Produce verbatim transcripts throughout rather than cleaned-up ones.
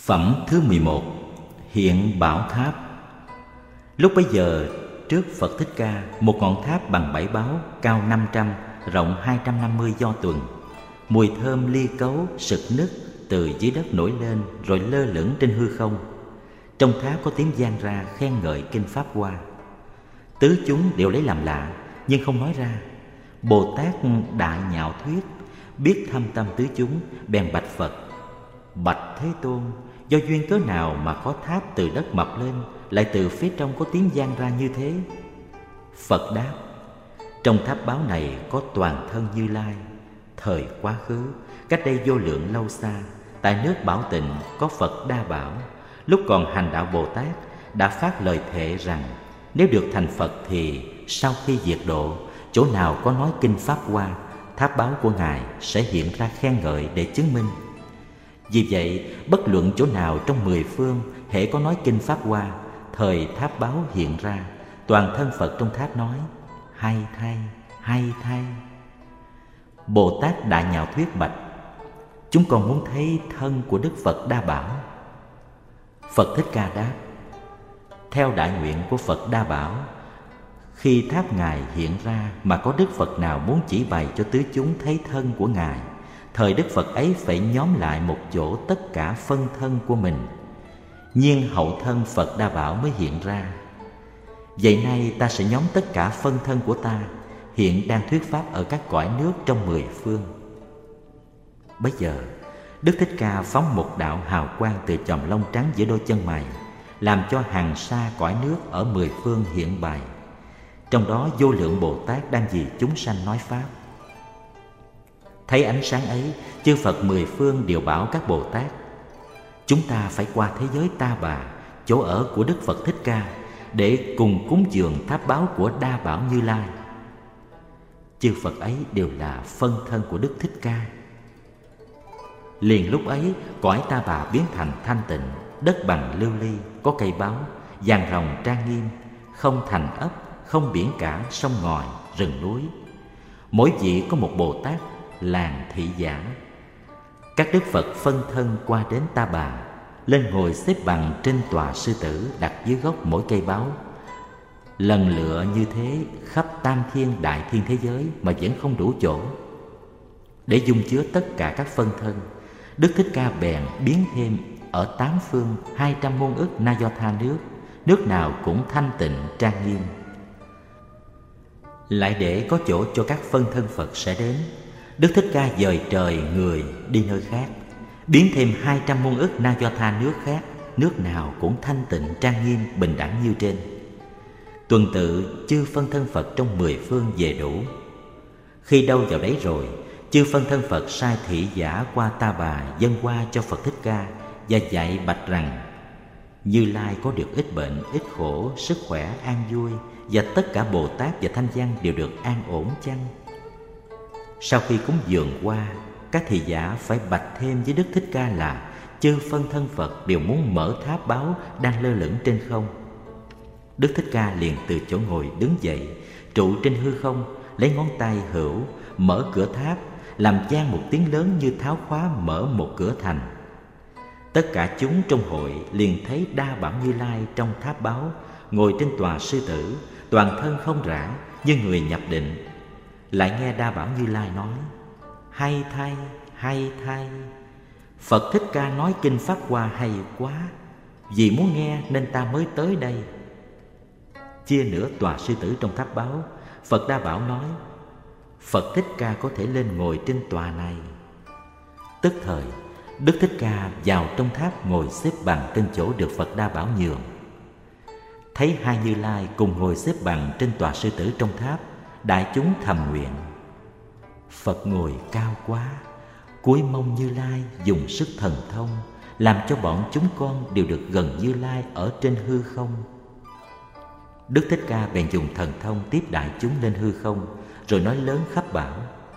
Phẩm thứ mười một. Hiện Bảo Tháp. Lúc bấy giờ, trước Phật Thích Ca, một ngọn tháp bằng bảy báo, cao năm trăm, rộng hai trăm năm mươi do tuần. Mùi thơm ly cấu, sực nức từ dưới đất nổi lên, rồi lơ lửng trên hư không. Trong tháp có tiếng vang ra khen ngợi kinh Pháp Hoa. Tứ chúng đều lấy làm lạ, nhưng không nói ra. Bồ Tát Đại Nhạo Thuyết biết thâm tâm tứ chúng, bèn bạch Phật: Bạch Thế Tôn, do duyên cớ nào mà có tháp từ đất mọc lên, lại từ phía trong có tiếng vang ra như thế? Phật đáp: Trong tháp báo này có toàn thân Như Lai. Thời quá khứ, cách đây vô lượng lâu xa, tại nước Bảo Tịnh có Phật Đa Bảo. Lúc còn hành đạo Bồ Tát, đã phát lời thệ rằng nếu được thành Phật thì sau khi diệt độ, chỗ nào có nói kinh Pháp Hoa, tháp báo của Ngài sẽ hiện ra khen ngợi để chứng minh. Vì vậy, bất luận chỗ nào trong mười phương, hễ có nói kinh Pháp Hoa, thời tháp báo hiện ra, toàn thân Phật trong tháp nói: hay thay, hay thay. Bồ Tát Đại Nhạo Thuyết bạch: Chúng con muốn thấy thân của Đức Phật Đa Bảo. Phật Thích Ca đáp: Theo đại nguyện của Phật Đa Bảo, khi tháp Ngài hiện ra mà có Đức Phật nào muốn chỉ bày cho tứ chúng thấy thân của Ngài, thời Đức Phật ấy phải nhóm lại một chỗ tất cả phân thân của mình, nhiên hậu thân Phật Đa Bảo mới hiện ra. Vậy nay ta sẽ nhóm tất cả phân thân của ta, hiện đang thuyết pháp ở các cõi nước trong mười phương. Bấy giờ, Đức Thích Ca phóng một đạo hào quang từ chòm lông trắng giữa đôi chân mày, làm cho hàng sa cõi nước ở mười phương hiện bày. Trong đó vô lượng Bồ Tát đang vì chúng sanh nói pháp. Thấy ánh sáng ấy, chư Phật mười phương đều bảo các Bồ Tát: Chúng ta phải qua thế giới Ta Bà, chỗ ở của Đức Phật Thích Ca, để cùng cúng dường tháp báo của Đa Bảo Như Lai. Chư Phật ấy đều là phân thân của Đức Thích Ca. Liền lúc ấy, cõi Ta Bà biến thành thanh tịnh, đất bằng lưu ly, có cây báu, vàng ròng trang nghiêm, không thành ấp, không biển cả, sông ngòi, rừng núi. Mỗi vị có một Bồ Tát làng thị giả. Các Đức Phật phân thân qua đến Ta Bà, lên ngồi xếp bằng trên tòa sư tử đặt dưới gốc mỗi cây báu. Lần lựa như thế khắp tam thiên đại thiên thế giới mà vẫn không đủ chỗ. Để dung chứa tất cả các phân thân, Đức Thích Ca bèn biến thêm ở tám phương hai trăm môn ức na do tha nước, nước nào cũng thanh tịnh trang nghiêm. Lại để có chỗ cho các phân thân Phật sẽ đến, Đức Thích Ca dời trời người đi nơi khác, biến thêm hai trăm môn ức na do tha nước khác, nước nào cũng thanh tịnh trang nghiêm bình đẳng như trên. Tuần tự chư phân thân Phật trong mười phương về đủ. Khi đâu vào đấy rồi, chư phân thân Phật sai thị giả qua Ta Bà dâng qua cho Phật Thích Ca và dạy bạch rằng: Như Lai có được ít bệnh, ít khổ, sức khỏe, an vui, và tất cả Bồ Tát và Thanh Văn đều được an ổn chăng? Sau khi cúng dường qua, các thị giả phải bạch thêm với Đức Thích Ca là chư phân thân Phật đều muốn mở tháp báo đang lơ lửng trên không. Đức Thích Ca liền từ chỗ ngồi đứng dậy, trụ trên hư không, lấy ngón tay hữu mở cửa tháp, làm vang một tiếng lớn như tháo khóa mở một cửa thành. Tất cả chúng trong hội liền thấy Đa Bảo Như Lai trong tháp báo, ngồi trên tòa sư tử, toàn thân không rã, như người nhập định. Lại nghe Đa Bảo Như Lai nói: Hay thay, hay thay. Phật Thích Ca nói kinh Pháp Hoa hay quá, vì muốn nghe nên ta mới tới đây. Chia nửa tòa sư tử trong tháp báo, Phật Đa Bảo nói: Phật Thích Ca có thể lên ngồi trên tòa này. Tức thời, Đức Thích Ca vào trong tháp ngồi xếp bằng trên chỗ được Phật Đa Bảo nhường. Thấy hai Như Lai cùng ngồi xếp bằng trên tòa sư tử trong tháp, đại chúng thầm nguyện: Phật ngồi cao quá, cúi mong Như Lai dùng sức thần thông, làm cho bọn chúng con đều được gần Như Lai ở trên hư không. Đức Thích Ca bèn dùng thần thông tiếp đại chúng lên hư không, rồi nói lớn khắp bảo: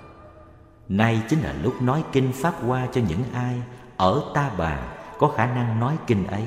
Nay chính là lúc nói kinh Pháp Hoa cho những ai ở Ta Bà có khả năng nói kinh ấy.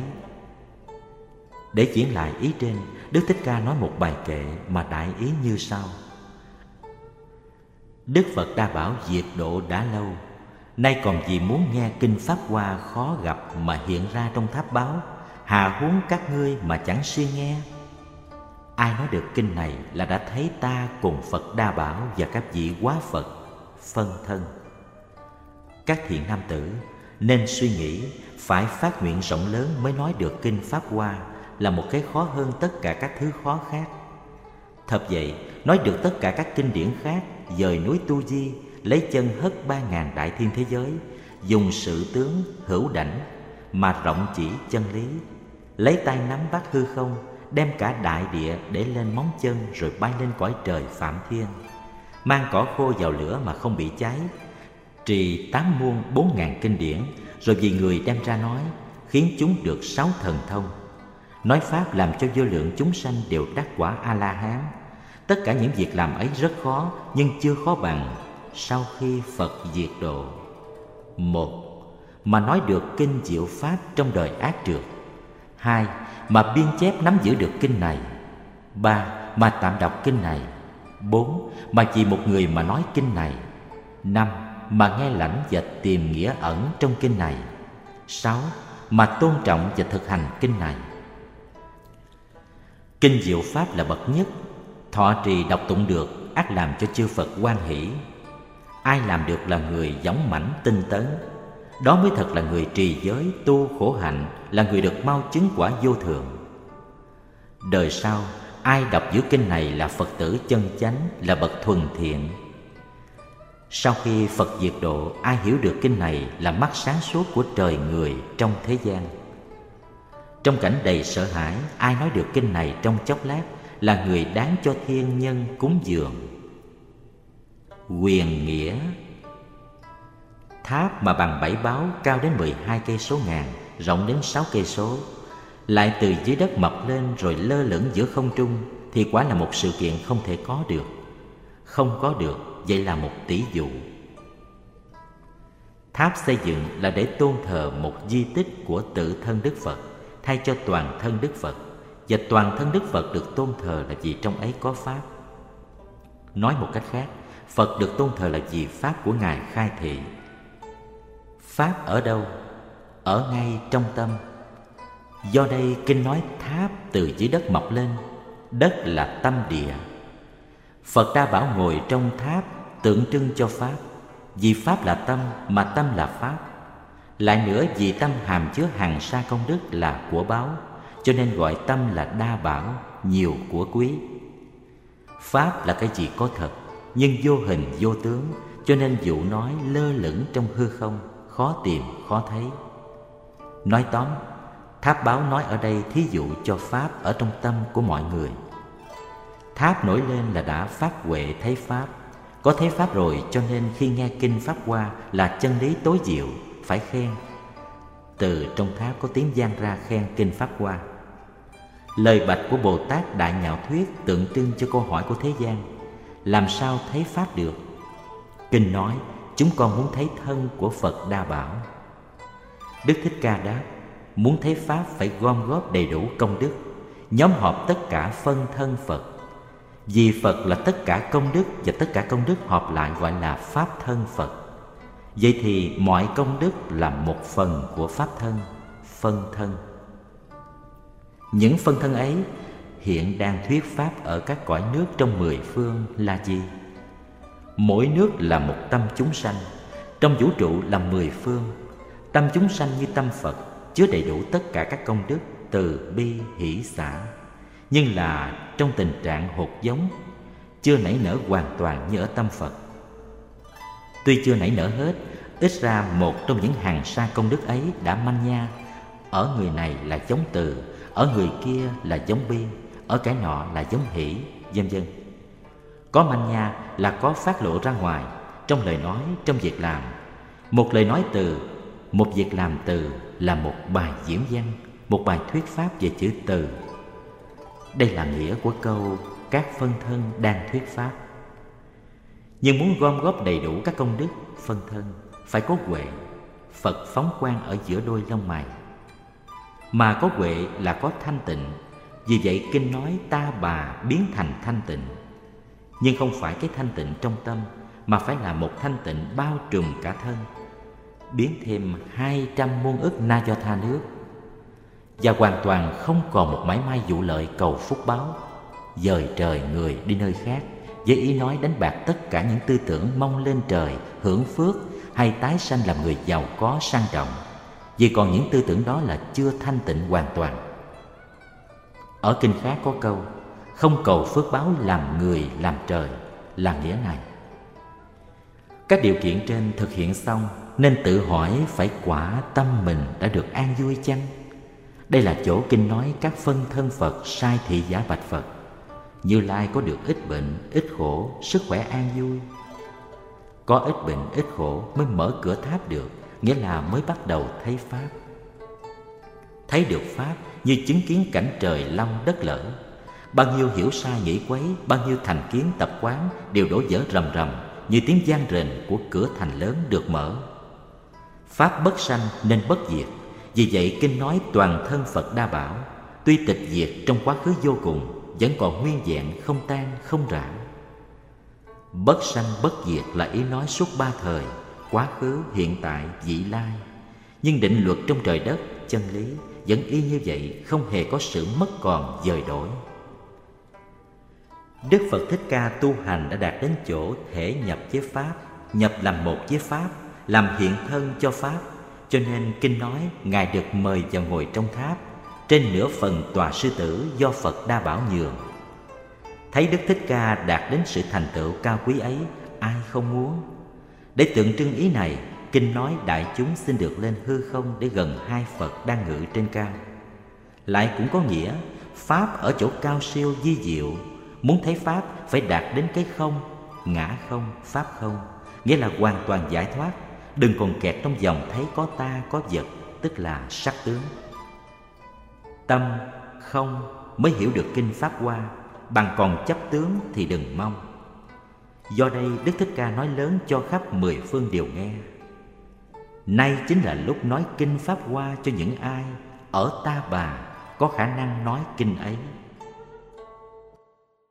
Để diễn lại ý trên, Đức Thích Ca nói một bài kệ mà đại ý như sau: Đức Phật Đa Bảo diệt độ đã lâu, Nay còn vì muốn nghe kinh Pháp Hoa khó gặp mà hiện ra trong tháp báo, hà huống các ngươi mà chẳng siêng nghe. Ai nói được kinh này là đã thấy ta cùng Phật Đa Bảo và các vị Quá Phật phân thân. Các thiện nam tử nên suy nghĩ phải phát nguyện rộng lớn mới nói được kinh Pháp Hoa là một cái khó hơn tất cả các thứ khó khác. Thật vậy, nói được tất cả các kinh điển khác, dời núi Tu Di, lấy chân hất ba ngàn đại thiên thế giới, dùng sự tướng hữu đảnh mà rộng chỉ chân lý, lấy tay nắm bắt hư không, đem cả đại địa để lên móng chân rồi bay lên cõi trời Phạm Thiên, mang cỏ khô vào lửa mà không bị cháy, trì tám muôn bốn ngàn kinh điển, rồi vì người đem ra nói, khiến chúng được sáu thần thông. Nói pháp làm cho vô lượng chúng sanh đều đắc quả A-la-hán. Tất cả những việc làm ấy rất khó, nhưng chưa khó bằng sau khi Phật diệt độ. Một, mà nói được kinh diệu pháp trong đời ác trượt. Hai, mà biên chép nắm giữ được kinh này. Ba, mà tạm đọc kinh này. Bốn, mà chỉ một người mà nói kinh này. Năm, mà nghe lãnh và tìm nghĩa ẩn trong kinh này. Sáu, mà tôn trọng và thực hành kinh này. Kinh diệu pháp là bậc nhất, thọ trì đọc tụng được ắt làm cho chư Phật hoan hỷ. Ai làm được là người dũng mãnh tinh tấn, đó mới thật là người trì giới tu khổ hạnh, là người được mau chứng quả vô thường. Đời sau ai đọc giữ kinh này là Phật tử chân chánh, là bậc thuần thiện. Sau khi Phật diệt độ, ai hiểu được kinh này là mắt sáng suốt của trời người trong thế gian. Trong cảnh đầy sợ hãi, ai nói được kinh này trong chốc lát là người đáng cho thiên nhân cúng dường. Quyền nghĩa. Tháp mà bằng bảy báo, cao đến mười hai cây số ngàn, rộng đến sáu cây số, lại từ dưới đất mọc lên rồi lơ lửng giữa không trung, thì quả là một sự kiện không thể có được. Không có được, vậy là một tỷ dụ. Tháp xây dựng là để tôn thờ một di tích của tự thân Đức Phật, thay cho toàn thân Đức Phật. Và toàn thân Đức Phật được tôn thờ là vì trong ấy có Pháp. Nói một cách khác, Phật được tôn thờ là vì Pháp của Ngài khai thị. Pháp ở đâu? Ở ngay trong tâm. Do đây kinh nói tháp từ dưới đất mọc lên, đất là tâm địa. Phật Đa Bảo ngồi trong tháp tượng trưng cho Pháp. Vì Pháp là tâm mà tâm là Pháp. Lại nữa vì tâm hàm chứa hằng sa công đức là của báu, cho nên gọi tâm là đa bảo, nhiều của quý. Pháp là cái gì có thật, nhưng vô hình vô tướng, cho nên dụ nói lơ lửng trong hư không, khó tìm, khó thấy. Nói tóm, tháp báo nói ở đây thí dụ cho Pháp ở trong tâm của mọi người. Tháp nổi lên là đã phát huệ thấy Pháp. Có thấy Pháp rồi, cho nên khi nghe kinh Pháp Hoa là chân lý tối diệu, phải khen. Từ trong tháp có tiếng vang ra khen kinh Pháp Hoa. Lời bạch của Bồ Tát Đại Nhạo Thuyết tượng trưng cho câu hỏi của thế gian: làm sao thấy Pháp được? Kinh nói chúng con muốn thấy thân của Phật Đa Bảo. Đức Thích Ca đáp: muốn thấy Pháp phải gom góp đầy đủ công đức, nhóm họp tất cả phân thân Phật. Vì Phật là tất cả công đức, và tất cả công đức họp lại gọi là Pháp thân Phật. Vậy thì mọi công đức là một phần của Pháp thân, phân thân. Những phân thân ấy hiện đang thuyết Pháp ở các cõi nước trong mười phương là gì? Mỗi nước là một tâm chúng sanh, trong vũ trụ là mười phương. Tâm chúng sanh như tâm Phật, chứa đầy đủ tất cả các công đức từ bi hỷ xả, nhưng là trong tình trạng hột giống, chưa nảy nở hoàn toàn như ở tâm Phật. Tuy chưa nảy nở hết, ít ra một trong những hàng sa công đức ấy đã manh nha. Ở người này là giống từ, ở người kia là giống bi, ở cái nọ là giống hỷ, vân vân. Có manh nha là có phát lộ ra ngoài, trong lời nói, trong việc làm. Một lời nói từ, một việc làm từ là một bài diễn văn, một bài thuyết pháp về chữ từ. Đây là nghĩa của câu các phân thân đang thuyết pháp. Nhưng muốn gom góp đầy đủ các công đức phân thân, phải có huệ. Phật phóng quang ở giữa đôi lông mày. Mà có huệ là có thanh tịnh. Vì vậy kinh nói ta bà biến thành thanh tịnh. Nhưng không phải cái thanh tịnh trong tâm, mà phải là một thanh tịnh bao trùm cả thân. biến thêm hai trăm muôn ức na do tha nước, và hoàn toàn không còn một mảy may vụ lợi cầu phúc báo, dời trời người đi nơi khác, với ý nói đánh bạc tất cả những tư tưởng mong lên trời, hưởng phước hay tái sanh làm người giàu có sang trọng, vì còn những tư tưởng đó là chưa thanh tịnh hoàn toàn. Ở kinh khác có câu: không cầu phước báo làm người làm trời, là nghĩa này. Các điều kiện trên thực hiện xong, nên tự hỏi phải quả tâm mình đã được an vui chăng? Đây là chỗ kinh nói các phân thân Phật sai thị giả bạch Phật: Như Lai có được ít bệnh, ít khổ, sức khỏe an vui. Có ít bệnh, ít khổ mới mở cửa tháp được, nghĩa là mới bắt đầu thấy Pháp. Thấy được Pháp như chứng kiến cảnh trời long đất lở. Bao nhiêu hiểu sai nghĩ quấy, bao nhiêu thành kiến tập quán đều đổ vỡ rầm rầm, như tiếng vang rền của cửa thành lớn được mở. Pháp bất sanh nên bất diệt, vì vậy kinh nói toàn thân Phật đa bảo, tuy tịch diệt trong quá khứ vô cùng, vẫn còn nguyên vẹn, không tan không rã. Bất sanh bất diệt là ý nói suốt ba thời: quá khứ, hiện tại, vị lai. Nhưng định luật trong trời đất, chân lý vẫn y như vậy, không hề có sự mất còn dời đổi. Đức Phật Thích Ca tu hành đã đạt đến chỗ thể nhập với Pháp, nhập làm một với Pháp, làm hiện thân cho Pháp. Cho nên kinh nói Ngài được mời vào ngồi trong tháp, trên nửa phần tòa sư tử do Phật đa bảo nhường. Thấy Đức Thích Ca đạt đến sự thành tựu cao quý ấy, ai không muốn? Để tượng trưng ý này, kinh nói đại chúng xin được lên hư không để gần hai Phật đang ngự trên cao. Lại cũng có nghĩa Pháp ở chỗ cao siêu vi diệu. Muốn thấy Pháp phải đạt đến cái không, ngã không, Pháp không, nghĩa là hoàn toàn giải thoát, đừng còn kẹt trong dòng thấy có ta, có vật, tức là sắc tướng. Tâm không mới hiểu được kinh Pháp Hoa, bằng còn chấp tướng thì đừng mong. Do đây Đức Thích Ca nói lớn cho khắp mười phương đều nghe. Nay chính là lúc nói kinh Pháp Hoa cho những ai ở Ta Bà có khả năng nói kinh ấy.